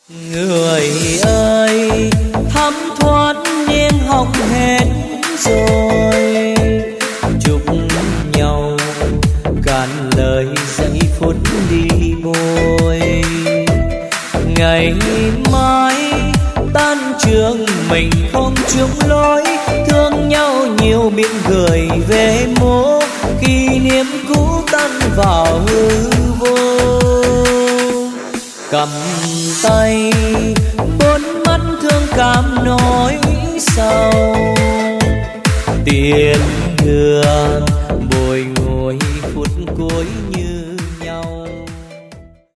Người ơi, thấm thoát niên học hết rồi, chúc nhau cạn lời giây phút đi bồi. Ngày mai tan trường mình không chung lối, thương nhau nhiều miệng cười về mô, kỷ niệm cũ tan vào hư vô. Cầm tay bốn mắt thương cảm nỗi sầu, tiền đường bồi ngồi phút cuối như